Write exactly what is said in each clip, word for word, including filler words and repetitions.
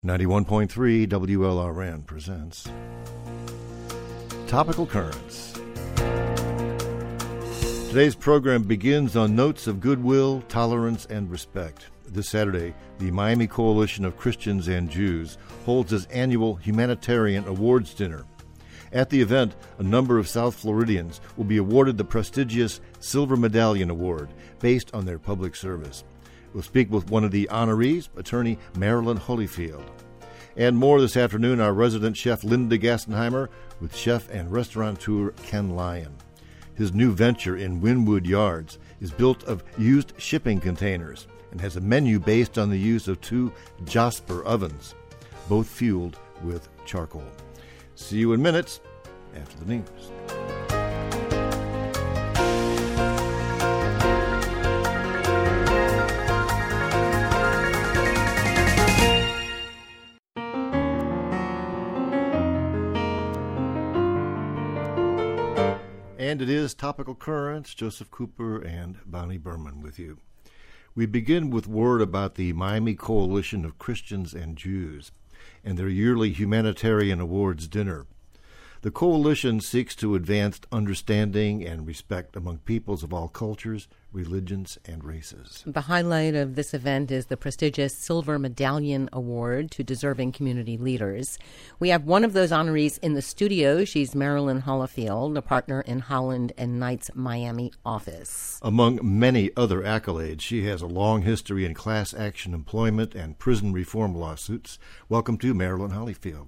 ninety-one point three W L R N presents Topical Currents. Today's program begins on notes of goodwill, tolerance, and respect. This Saturday, the Miami Coalition of Christians and Jews holds its annual Humanitarian Awards Dinner. At the event, a number of South Floridians will be awarded the prestigious Silver Medallion Award based on their public service. We'll speak with one of the honorees, attorney Marilyn Holyfield. And more this afternoon, our resident chef Linda Gastenheimer with chef and restaurateur Ken Lyon. His new venture in Wynwood Yards is built of used shipping containers and has a menu based on the use of two Jasper ovens, both fueled with charcoal. See you in minutes after the news. And it is Topical Currents, Joseph Cooper and Bonnie Berman with you. We begin with word about the Miami Coalition of Christians and Jews and their yearly Humanitarian Awards dinner. The coalition seeks to advance understanding and respect among peoples of all cultures, religions, and races. The highlight of this event is the prestigious Silver Medallion Award to deserving community leaders. We have one of those honorees in the studio. She's Marilyn Holyfield, a partner in Holland and Knight's Miami office. Among many other accolades, she has a long history in class action employment and prison reform lawsuits. Welcome to Marilyn Holyfield.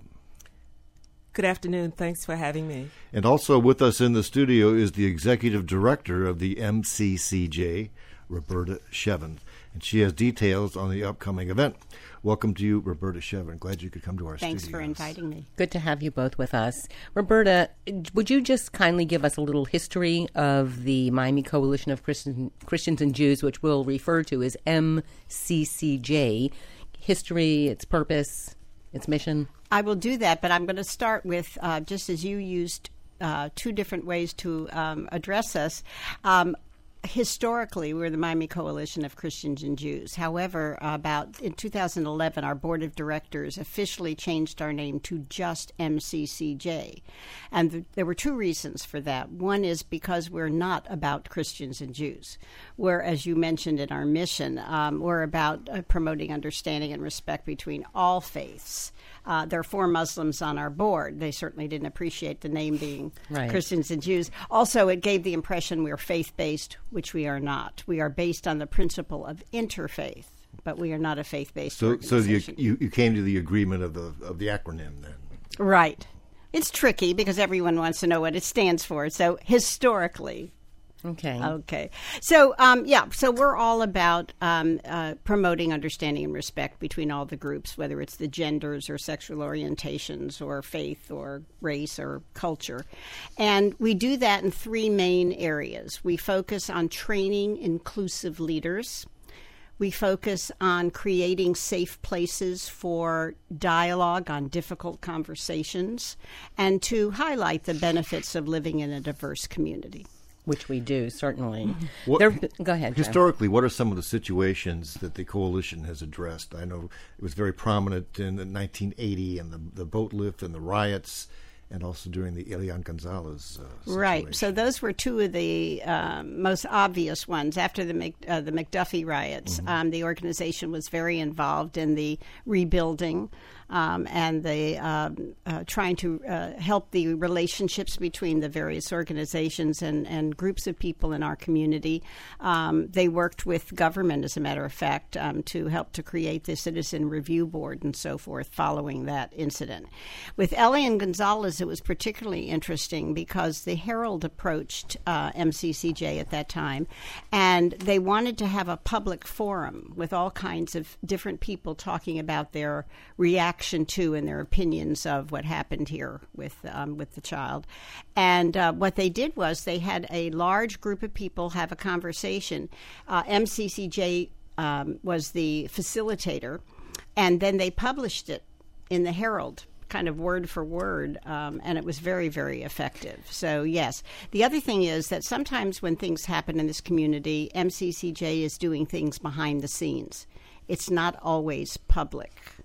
Good afternoon. Thanks for having me. And also with us in the studio is the executive director of the M C C J, Roberta Shevin, and she has details on the upcoming event. Welcome to you, Roberta Shevin. Glad you could come to our studio. Thanks for inviting me. Good to have you both with us. Roberta, would you just kindly give us a little history of the Miami Coalition of Christian, Christians and Jews, which we'll refer to as M C C J, history, its purpose, its mission? I will do that, but I'm going to start with, uh, just as you used uh, two different ways to um, address us. Um, Historically, we're the Miami Coalition of Christians and Jews. However, about in two thousand eleven, our board of directors officially changed our name to just M C C J. And th- there were two reasons for that. One is because we're not about Christians and Jews. We're, as you mentioned in our mission, um, we're about uh, promoting understanding and respect between all faiths. Uh, there are four Muslims on our board. They certainly didn't appreciate the name being right. Christians and Jews. Also, it gave the impression we are faith-based, which we are not. We are based on the principle of interfaith, but we are not a faith-based so, organization. So you, you came to the agreement of the of the acronym then? Right. It's tricky because everyone wants to know what it stands for. So historically... Okay. Okay. So, um, yeah, so we're all about um, uh, promoting understanding and respect between all the groups, whether it's the genders or sexual orientations or faith or race or culture. And we do that in three main areas. We focus on training inclusive leaders. We focus on creating safe places for dialogue on difficult conversations and to highlight the benefits of living in a diverse community. Which we do, certainly. What, there, go ahead, John. Historically, what are some of the situations that the coalition has addressed? I know it was very prominent in nineteen eighty and the, the boat lift and the riots, and also during the Elian Gonzalez uh, situation. Right. So those were two of the um, most obvious ones. After the Mc, uh, the McDuffie riots, mm-hmm. um, the organization was very involved in the rebuilding um, and the um, uh, trying to uh, help the relationships between the various organizations and, and groups of people in our community. Um, they worked with government, as a matter of fact, um, to help to create the Citizen Review Board and so forth following that incident. With Elian Gonzalez, it was particularly interesting because the Herald approached uh, M C C J at that time, and they wanted to have a public forum with all kinds of different people talking about their reaction to and their opinions of what happened here with um, with the child. And uh, what they did was they had a large group of people have a conversation. Uh, M C C J um, was the facilitator, and then they published it in the Herald, kind of word for word, um, and it was very, very effective. So, yes. The other thing is that sometimes when things happen in this community, M C C J is doing things behind the scenes. It's not always public.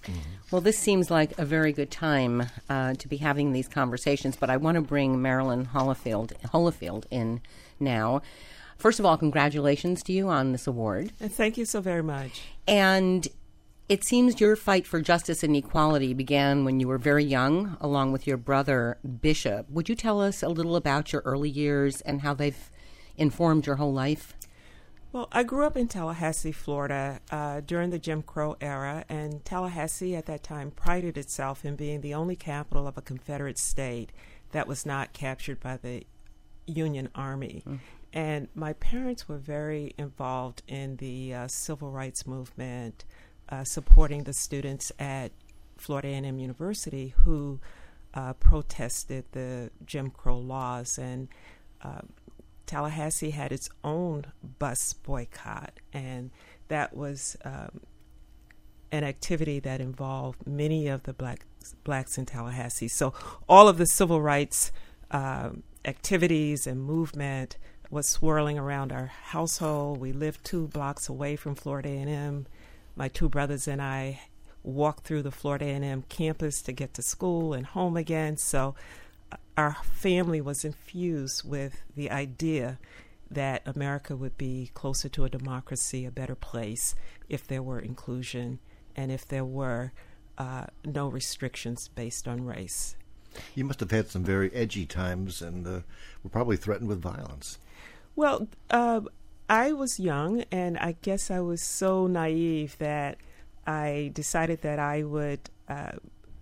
Mm-hmm. Well, this seems like a very good time uh, to be having these conversations, but I want to bring Marilyn Holifield, Holifield in now. First of all, congratulations to you on this award. And thank you so very much. And it seems your fight for justice and equality began when you were very young, along with your brother, Bishop. Would you tell us a little about your early years and how they've informed your whole life? Well, I grew up in Tallahassee, Florida, uh, during the Jim Crow era, and Tallahassee at that time prided itself in being the only capital of a Confederate state that was not captured by the Union Army. Mm. And my parents were very involved in the uh, civil rights movement, uh, supporting the students at Florida A and M University who uh, protested the Jim Crow laws. And uh, Tallahassee had its own bus boycott, and that was um, an activity that involved many of the black, blacks in Tallahassee. So all of the civil rights uh, activities and movement was swirling around our household. We lived two blocks away from Florida A and M. My two brothers and I walked through the Florida A and M campus to get to school and home again. So our family was infused with the idea that America would be closer to a democracy, a better place, if there were inclusion and if there were uh, no restrictions based on race. You must have had some very edgy times and uh, were probably threatened with violence. Well, uh, I was young, and I guess I was so naive that I decided that I would uh,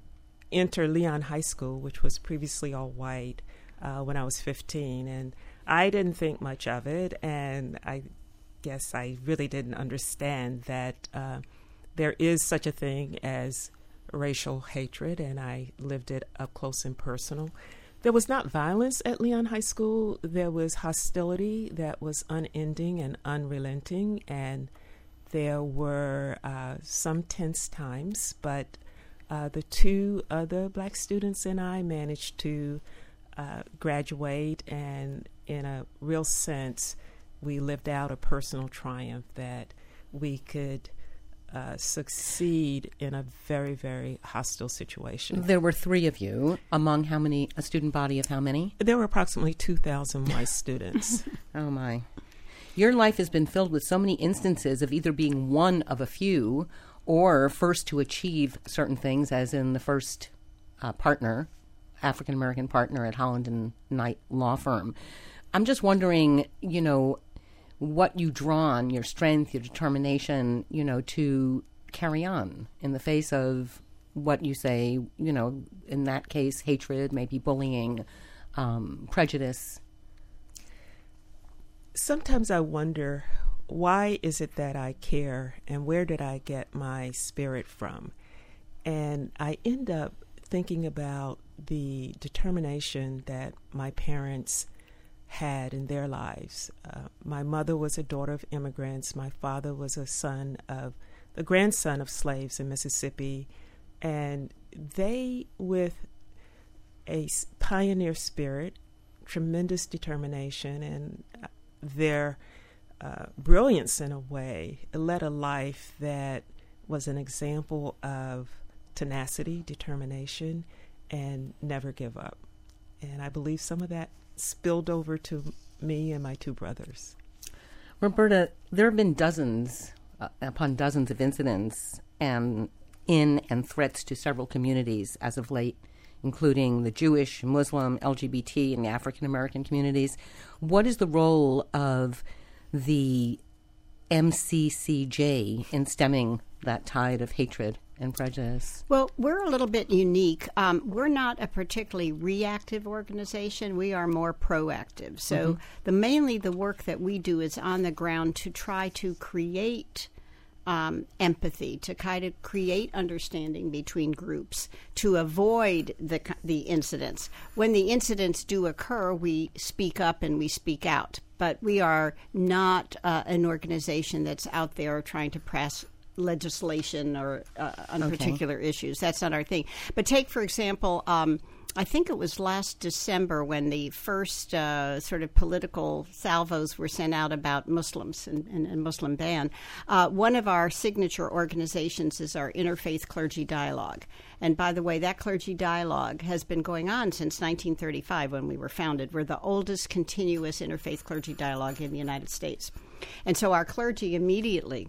enter Leon High School, which was previously all white, uh, when I was fifteen. And I didn't think much of it, and I guess I really didn't understand that uh, there is such a thing as racial hatred, and I lived it up close and personal. There was not violence at Leon High School. There was hostility that was unending and unrelenting, and there were uh, some tense times, but uh, the two other black students and I managed to uh, graduate, and in a real sense, we lived out a personal triumph that we could Uh, succeed in a very, very hostile situation. There were three of you, among how many, a student body of how many? There were approximately two thousand white students. Oh, my. Your life has been filled with so many instances of either being one of a few or first to achieve certain things, as in the first uh, partner, African-American partner at Holland and Knight Law Firm. I'm just wondering, you know, what you draw on, your strength, your determination, you know, to carry on in the face of what you say, you know, in that case, hatred, maybe bullying, um, prejudice. Sometimes I wonder, why is it that I care, and where did I get my spirit from? And I end up thinking about the determination that my parents had in their lives. Uh, my mother was a daughter of immigrants. My father was a son of, the grandson of slaves in Mississippi. And they, with a pioneer spirit, tremendous determination, and their uh, brilliance in a way, led a life that was an example of tenacity, determination, and never give up. And I believe some of that spilled over to me and my two brothers. Roberta, there have been dozens uh, upon dozens of incidents and in and threats to several communities as of late, including the Jewish, Muslim, L G B T, and the African American communities. What is the role of the M C C J in stemming that tide of hatred and prejudice? Well, we're a little bit unique. Um, we're not a particularly reactive organization. We are more proactive. So mm-hmm. the mainly the work that we do is on the ground to try to create um, empathy, to kind of create understanding between groups, to avoid the the incidents. When the incidents do occur, we speak up and we speak out. But we are not uh, an organization that's out there trying to press legislation or uh, on okay. particular issues. That's not our thing. But take, for example, um, I think it was last December when the first uh, sort of political salvos were sent out about Muslims and, and, and Muslim ban. Uh, one of our signature organizations is our Interfaith Clergy Dialogue. And by the way, that clergy dialogue has been going on since nineteen thirty-five when we were founded. We're the oldest continuous interfaith clergy dialogue in the United States. And so our clergy immediately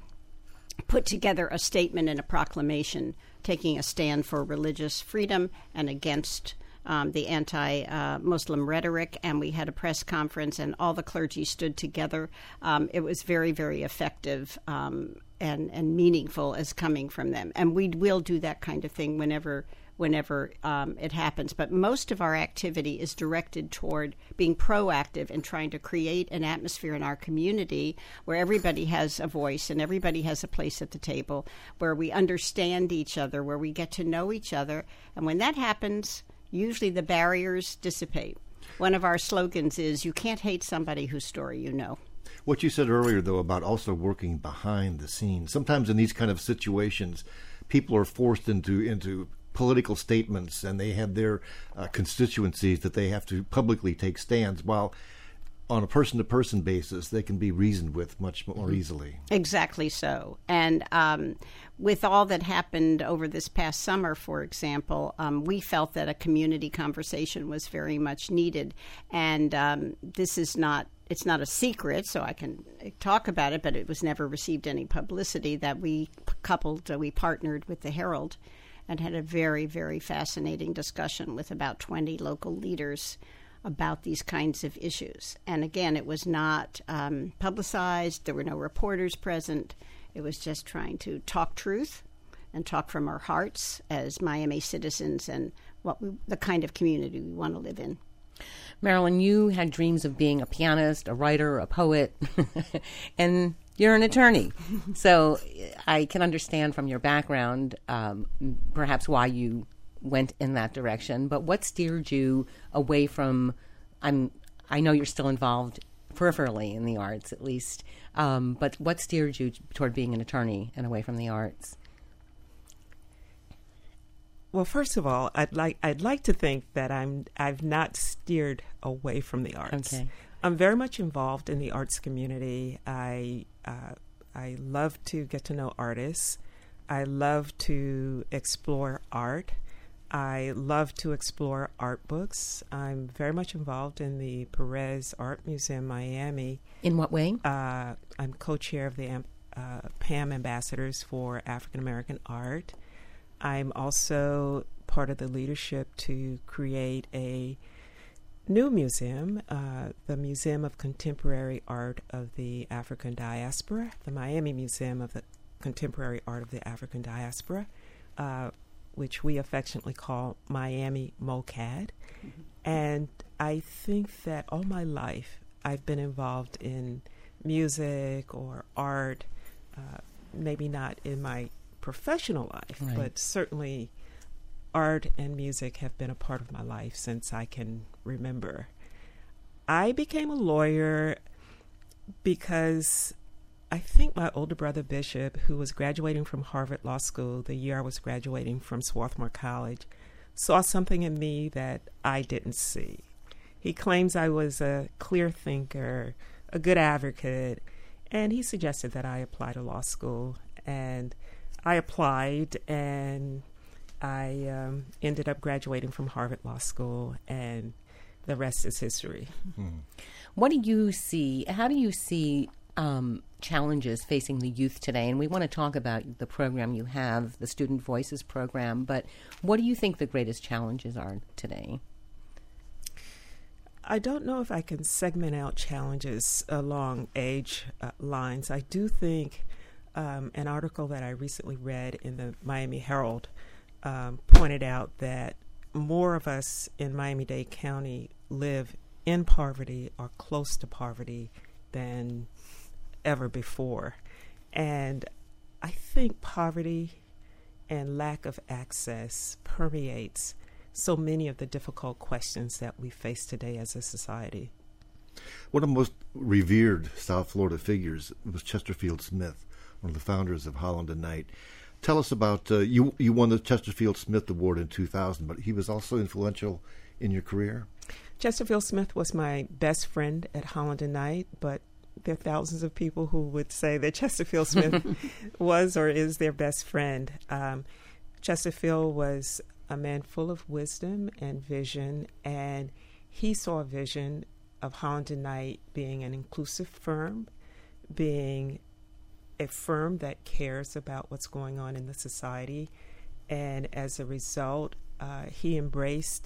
put together a statement and a proclamation taking a stand for religious freedom and against Um, the anti-Muslim uh, rhetoric, and we had a press conference, and all the clergy stood together. Um, it was very, very effective um, and, and meaningful as coming from them. And we will do that kind of thing whenever whenever um, it happens. But most of our activity is directed toward being proactive and trying to create an atmosphere in our community where everybody has a voice and everybody has a place at the table, where we understand each other, where we get to know each other. And when that happens, usually the barriers dissipate. One of our slogans is, you can't hate somebody whose story you know. What you said earlier, though, about also working behind the scenes. Sometimes in these kind of situations, people are forced into into political statements, and they have their uh, constituencies that they have to publicly take stands, while on a person-to-person basis, they can be reasoned with much more mm-hmm. easily. Exactly so. And um, with all that happened over this past summer, for example, um, we felt that a community conversation was very much needed. And um, this is not, it's not a secret, so I can talk about it, but it was never received any publicity, that we coupled, uh, we partnered with the Herald and had a very, very fascinating discussion with about twenty local leaders about these kinds of issues. And again, it was not um, publicized. There were no reporters present. It was just trying to talk truth and talk from our hearts as Miami citizens and what we, the kind of community we want to live in. Marilyn, you had dreams of being a pianist, a writer, a poet, and you're an attorney. So I can understand from your background um, perhaps why you went in that direction, but what steered you away from, I'm, I know you're still involved peripherally in the arts at least, um, but what steered you toward being an attorney and away from the arts? Well, first of all, I'd like I'd like to think that I'm I've not steered away from the arts. Okay. I'm very much involved in the arts community. I uh, I love to get to know artists. I love to explore art. I love to explore art books. I'm very much involved in the Perez Art Museum, Miami. In what way? Uh, I'm co-chair of the uh, P A M Ambassadors for African American Art. I'm also part of the leadership to create a new museum, uh, the Museum of Contemporary Art of the African Diaspora, the Miami Museum of the Contemporary Art of the African Diaspora, uh, which we affectionately call Miami MoCAD. Mm-hmm. And I think that all my life I've been involved in music or art, uh, maybe not in my professional life, right, but certainly art and music have been a part of my life since I can remember. I became a lawyer because I think my older brother Bishop, who was graduating from Harvard Law School the year I was graduating from Swarthmore College, saw something in me that I didn't see. He claims I was a clear thinker, a good advocate, and he suggested that I apply to law school. And I applied, and I um, ended up graduating from Harvard Law School, and the rest is history. Mm-hmm. What do you see, how do you see um, challenges facing the youth today? And we want to talk about the program you have, the Student Voices program, but what do you think the greatest challenges are today? I don't know if I can segment out challenges along age uh, lines. I do think um, an article that I recently read in the Miami Herald um, pointed out that more of us in Miami-Dade County live in poverty or close to poverty than ever before. And I think poverty and lack of access permeates so many of the difficult questions that we face today as a society. One of the most revered South Florida figures was Chesterfield Smith, one of the founders of Holland and Knight. Tell us about, uh, you You won the Chesterfield Smith Award in two thousand, but he was also influential in your career? Chesterfield Smith was my best friend at Holland and Knight, but there are thousands of people who would say that Chesterfield Smith was or is their best friend. Um, Chesterfield was a man full of wisdom and vision, and he saw a vision of Holland and Knight being an inclusive firm, being a firm that cares about what's going on in the society. And as a result, uh, he embraced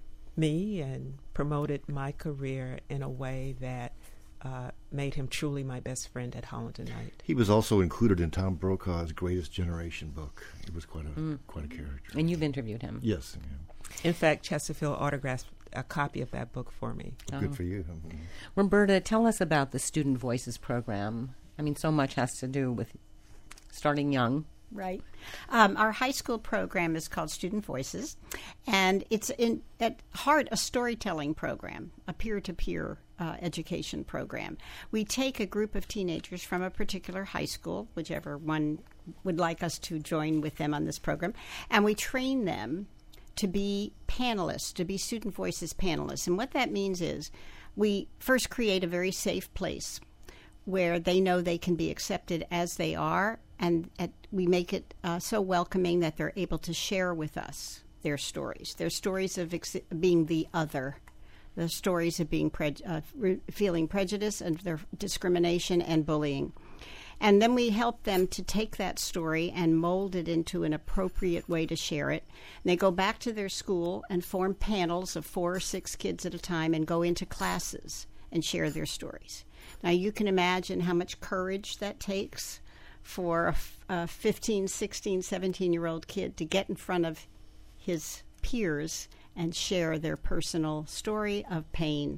me and promoted my career in a way that uh, made him truly my best friend at Holland and Knight. He was also included in Tom Brokaw's Greatest Generation book. It was quite a mm. quite a character. And you've interviewed him. Yes. Yeah. In fact, Chesterfield autographed a copy of that book for me. Oh. Good for you. Mm-hmm. Roberta, tell us about the Student Voices program. I mean, so much has to do with starting young. Right. Um, our high school program is called Student Voices, and it's in, at heart a storytelling program, a peer-to-peer uh, education program. We take a group of teenagers from a particular high school, whichever one would like us to join with them on this program, and we train them to be panelists, to be Student Voices panelists. And what that means is we first create a very safe place where they know they can be accepted as they are, and at, we make it uh, so welcoming that they're able to share with us their stories, their stories of ex- being the other, the stories of being pre- uh, re- feeling prejudice and their discrimination and bullying. And then we help them to take that story and mold it into an appropriate way to share it. And they go back to their school and form panels of four or six kids at a time and go into classes and share their stories. Now, you can imagine how much courage that takes for a, a fifteen, sixteen, seventeen-year-old kid to get in front of his peers and share their personal story of pain.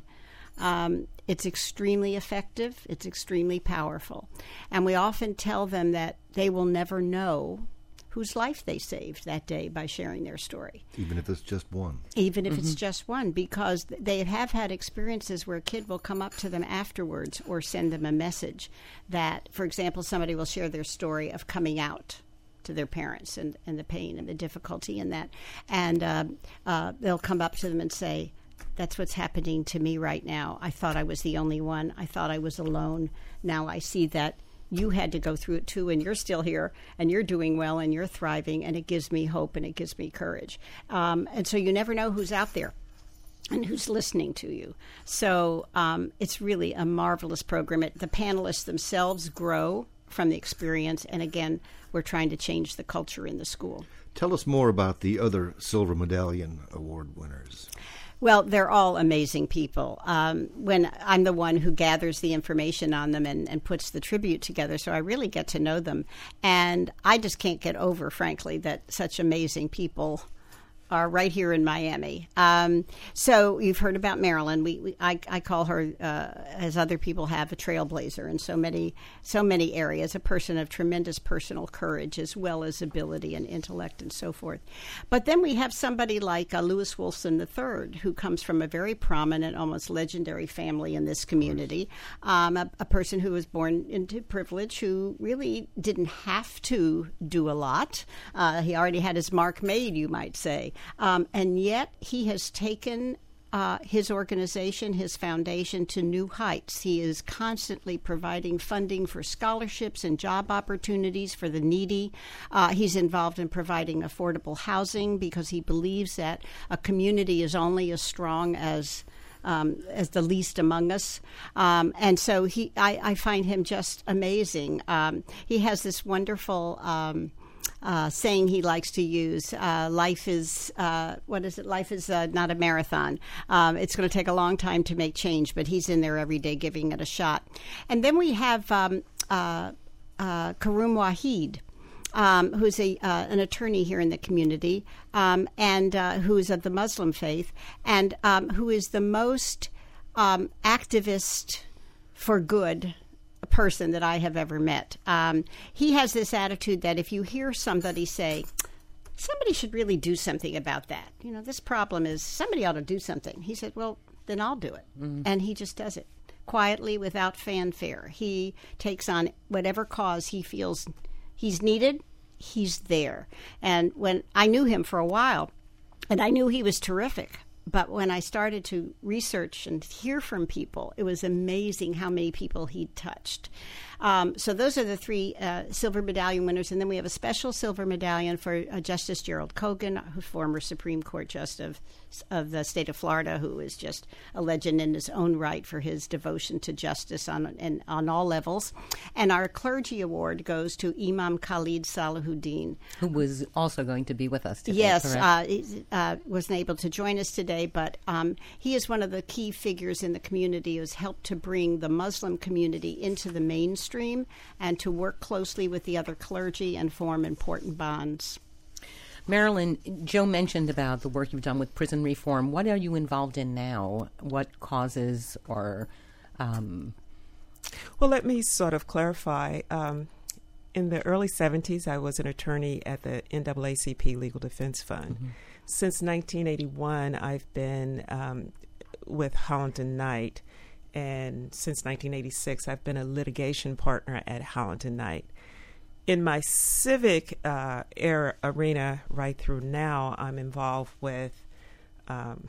Um, it's extremely effective. It's extremely powerful. And we often tell them that they will never know whose life they saved that day by sharing their story. Even if it's just one. Even if Mm-hmm. it's just one, because they have had experiences where a kid will come up to them afterwards or send them a message that, for example, somebody will share their story of coming out to their parents and, and the pain and the difficulty in that. And uh, uh, they'll come up to them and say, that's what's happening to me right now. I thought I was the only one. I thought I was alone. Now I see that you had to go through it too, and you're still here, and you're doing well, and you're thriving, and it gives me hope, and it gives me courage. Um, and so you never know who's out there and who's listening to you. So um, it's really a marvelous program. It, the panelists themselves grow from the experience, and again, we're trying to change the culture in the school. Tell us more about the other Silver Medallion Award winners. Well, they're all amazing people. Um, when I'm the one who gathers the information on them and, and puts the tribute together, so I really get to know them. And I just can't get over, frankly, that such amazing people are right here in Miami. Um, so you've heard about Marilyn. We, we I, I call her, uh, as other people have, a trailblazer in so many so many areas. A person of tremendous personal courage as well as ability and intellect and so forth. But then we have somebody like uh, Lewis Wolfson the third, who comes from a very prominent, almost legendary family in this community. Um, a, a person who was born into privilege, who really didn't have to do a lot. Uh, he already had his mark made, you might say. Um, and yet he has taken uh, his organization, his foundation, to new heights. He is constantly providing funding for scholarships and job opportunities for the needy. Uh, he's involved in providing affordable housing because he believes that a community is only as strong as Um, as the least among us. Um, and so he, I, I find him just amazing. Um, he has this wonderful um, uh, saying he likes to use. Uh, life is, uh, what is it? Life is uh, not a marathon. Um, it's going to take a long time to make change, but he's in there every day giving it a shot. And then we have um, uh, uh, Karoum Wahid. Um, who's a uh, an attorney here in the community, um, and uh, who is of the Muslim faith, and um, who is the most um, activist for good person that I have ever met. Um, he has this attitude that if you hear somebody say, somebody should really do something about that, you know, this problem is, somebody ought to do something. He said, well, then I'll do it. Mm-hmm. And he just does it quietly, without fanfare. He takes on whatever cause he feels he's needed, he's there. And when I knew him for a while, and I knew he was terrific, but when I started to research and hear from people, it was amazing how many people he'd touched. Um, so those are the three uh, silver medallion winners. And then we have a special silver medallion for uh, Justice Gerald Cogan, who's former Supreme Court Justice of, of the state of Florida, who is just a legend in his own right for his devotion to justice on, and, on all levels. And our clergy award goes to Imam Khalid Salahuddin, who was also going to be with us today. Yes, correct? uh, he uh, wasn't able to join us today, but um, he is one of the key figures in the community who has helped to bring the Muslim community into the mainstream and to work closely with the other clergy and form important bonds. Marilyn, Joe mentioned about the work you've done with prison reform. What are you involved in now? What causes or... Um... Well, let me sort of clarify. Um, in the early seventies, I was an attorney at the N double A C P Legal Defense Fund. Mm-hmm. Since nineteen eighty-one, I've been um, with Holland and Knight. And since nineteen eighty-six, I've been a litigation partner at Holland and Knight. In my civic uh, era, arena right through now, I'm involved with um,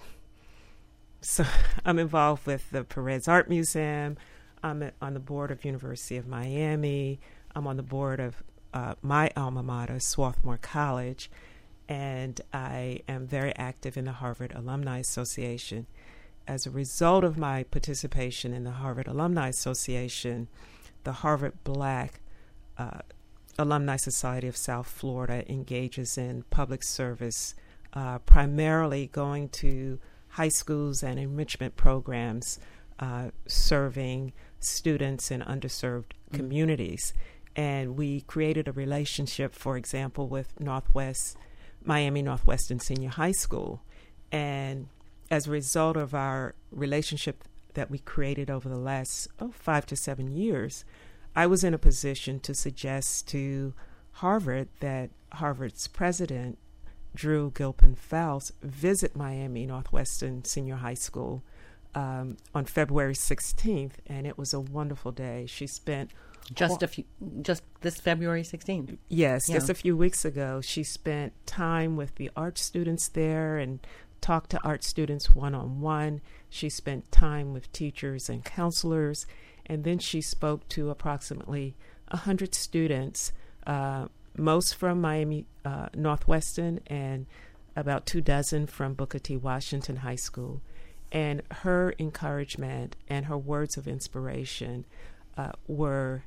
so I'm involved with the Perez Art Museum. I'm on the board of University of Miami. I'm on the board of uh, my alma mater, Swarthmore College, and I am very active in the Harvard Alumni Association. As a result of my participation in the Harvard Alumni Association, the Harvard Black uh, Alumni Society of South Florida engages in public service, uh, primarily going to high schools and enrichment programs, uh, serving students in underserved mm-hmm. communities. And we created a relationship, for example, with Northwest, Miami Northwestern Senior High School. And as a result of our relationship that we created over the last oh, five to seven years, I was in a position to suggest to Harvard that Harvard's president, Drew Gilpin Fouts, visit Miami Northwestern Senior High School um, on February sixteenth, and it was a wonderful day. She spent just a few, just this February sixteenth. Yes, yeah. just a few weeks ago. She spent time with the art students there and talked to art students one-on-one. She spent time with teachers and counselors, and then she spoke to approximately one hundred students, uh, most from Miami uh, Northwestern and about two dozen from Booker T. Washington High School. And her encouragement and her words of inspiration uh, were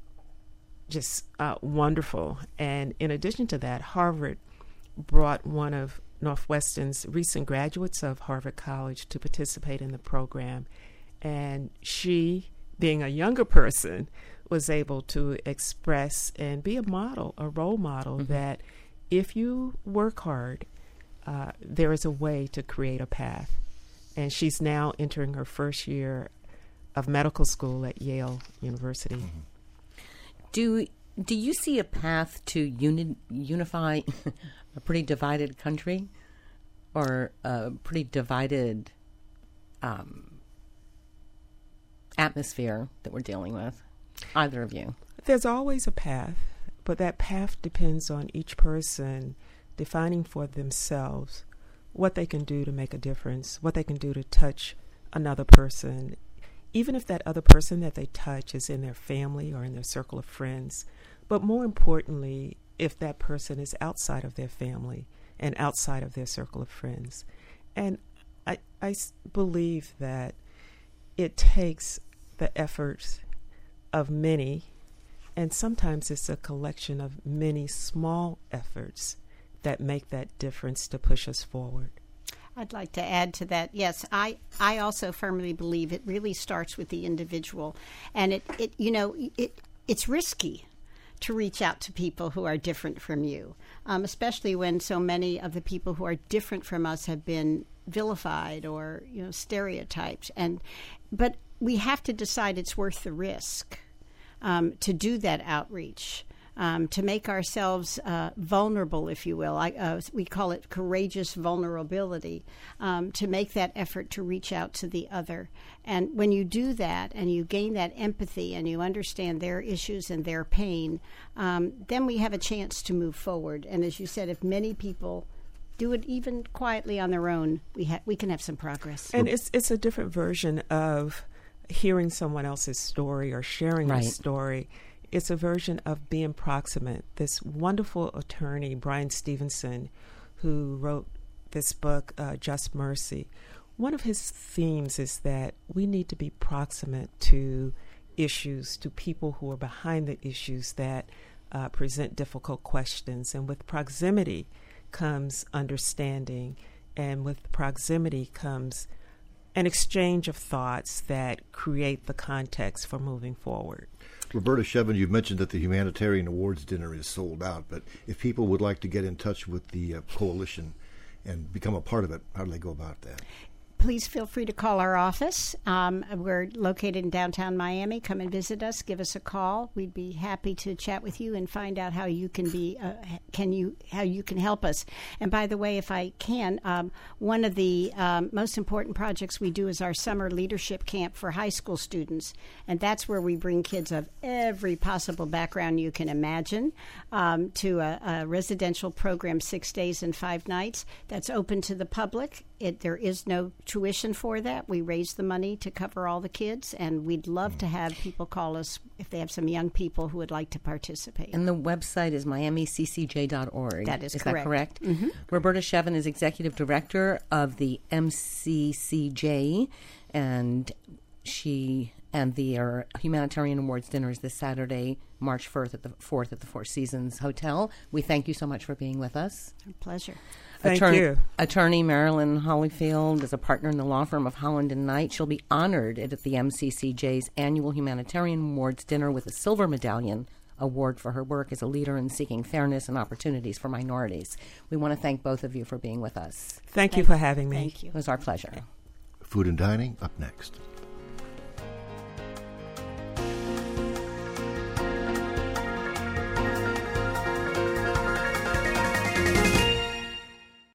just uh, wonderful. And in addition to that, Harvard brought one of Northwestern's recent graduates of Harvard College to participate in the program. And she, being a younger person, was able to express and be a model, a role model, mm-hmm. that if you work hard, uh, there is a way to create a path. And she's now entering her first year of medical school at Yale University. Mm-hmm. Do do you see a path to uni- unify a pretty divided country, or a pretty divided um, atmosphere that we're dealing with? Either of you. There's always a path, but that path depends on each person defining for themselves what they can do to make a difference, what they can do to touch another person, even if that other person that they touch is in their family or in their circle of friends. But more importantly, if that person is outside of their family and outside of their circle of friends. And I, I believe that it takes the efforts of many, and sometimes it's a collection of many small efforts that make that difference to push us forward. I'd like to add to that. Yes, I, I also firmly believe it really starts with the individual. And it, it you know, it it's risky to reach out to people who are different from you, um, especially when so many of the people who are different from us have been vilified or, you know, stereotyped. And but we have to decide it's worth the risk um, to do that outreach. um, to make ourselves uh, vulnerable, if you will. I, uh, we call it courageous vulnerability, um, to make that effort to reach out to the other. And when you do that and you gain that empathy and you understand their issues and their pain, um, then we have a chance to move forward. And as you said, if many people do it even quietly on their own, we ha- we can have some progress. And it's it's a different version of hearing someone else's story or sharing Right. a story. It's a version of being proximate. This wonderful attorney, Brian Stevenson, who wrote this book, uh, Just Mercy, one of his themes is that we need to be proximate to issues, to people who are behind the issues that uh, present difficult questions. And with proximity comes understanding, and with proximity comes an exchange of thoughts that create the context for moving forward. Roberta Shevin, you've mentioned that the Humanitarian Awards Dinner is sold out, but if people would like to get in touch with the uh, coalition and become a part of it, how do they go about that? Please feel free to call our office. Um, we're located in downtown Miami. Come and visit us. Give us a call. We'd be happy to chat with you and find out how you can be, uh, can you, how you can help us. And by the way, if I can, um, one of the um, most important projects we do is our summer leadership camp for high school students, and that's where we bring kids of every possible background you can imagine um, to a, a residential program, six days and five nights. That's open to the public. It, there is no tuition for that. We raise the money to cover all the kids, and we'd love to have people call us if they have some young people who would like to participate. And the website is miami c c j dot org. That is is correct. that correct? Mm-hmm. Roberta Shevin is Executive Director of the M C C J, and she and the uh, Humanitarian Awards Dinner is this Saturday, March fourth at the fourth at the Four Seasons Hotel. We thank you so much for being with us. Our pleasure. Thank Attorney, you. Attorney Marilyn Hollyfield is a partner in the law firm of Holland and Knight. She'll be honored at the M C C J's annual Humanitarian Awards Dinner with a silver medallion award for her work as a leader in seeking fairness and opportunities for minorities. We want to thank both of you for being with us. Thank you Thank- for having me. Thank you. It was our pleasure. Food and Dining up next.